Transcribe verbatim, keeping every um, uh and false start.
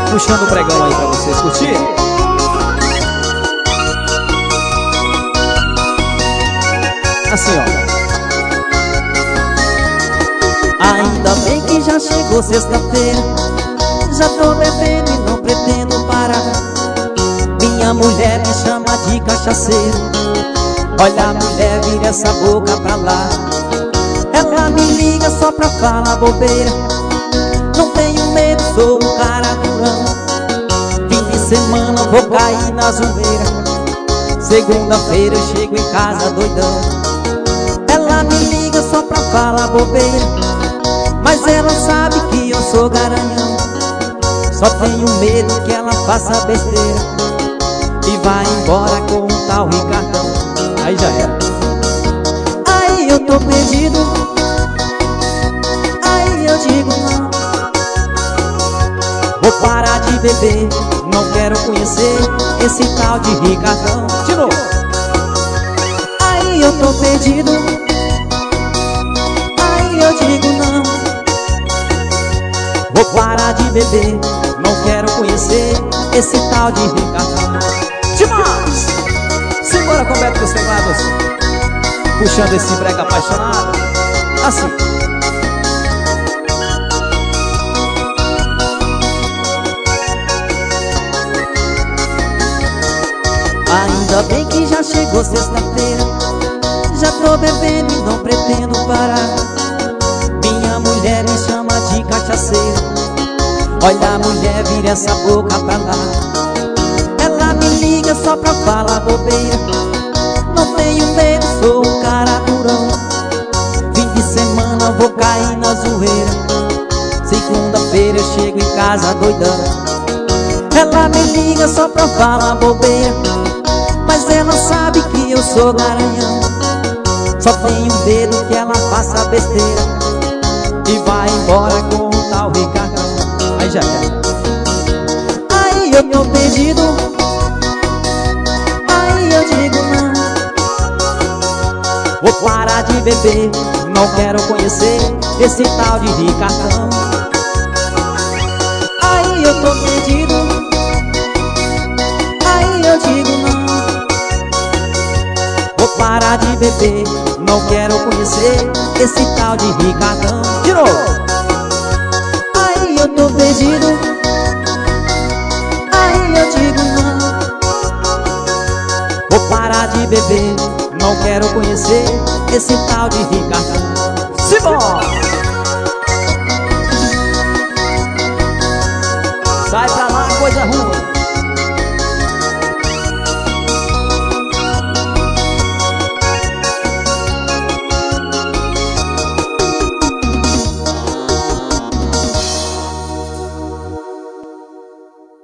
Puxando o pregão aí pra vocês curtirem. Assim, ó. Ainda bem que já chegou sexta-feira, já tô bebendo e não pretendo parar. Minha mulher me chama de cachaceiro. Olha, mulher, vira essa boca pra lá. Ela me liga só pra falar bobeira. Não tenho medo, sou um cara durão. Fim de semana vou cair na zoeira. Segunda-feira eu chego em casa doidão. Ela me liga só pra falar bobeira, mas ela sabe que eu sou garanhão. Só tenho medo que ela faça besteira e vá embora com um tal Ricardão. Aí já era. Aí eu tô perdido. Aí eu digo não, vou parar de beber. Não quero conhecer esse tal de Ricardão. De novo. Aí eu tô perdido. Aí eu digo não, vou parar de beber. Não quero conhecer esse tal de Ricardão. Demais! Simbora com o Beto dos teclados, puxando esse brega apaixonado. Assim. Ainda bem que já chegou sexta-feira, já tô bebendo e não pretendo parar. Minha mulher me chama de cachaceiro. Olha, mulher, vira essa boca pra lá. Ela me liga só pra falar bobeira. Não tenho medo, sou um cara durão. Fim de semana vou cair na zoeira. Segunda-feira eu chego em casa doidão. Ela me liga só pra falar bobeira, mas ela sabe que eu sou garanhão. Só tenho medo que ela faça besteira e vai embora com o tal Ricardão. Aí já era. Aí eu tô perdido. Aí eu digo não, vou parar de beber. Não quero conhecer esse tal de Ricardão. Aí eu tô perdido. Aí eu digo não, vou parar de beber. Não quero conhecer esse tal de Ricardão. De novo. Aí eu tô perdido. Aí eu digo não, vou parar de beber. Não quero conhecer esse tal de Ricardão. Simbora! Sai pra lá, coisa ruim.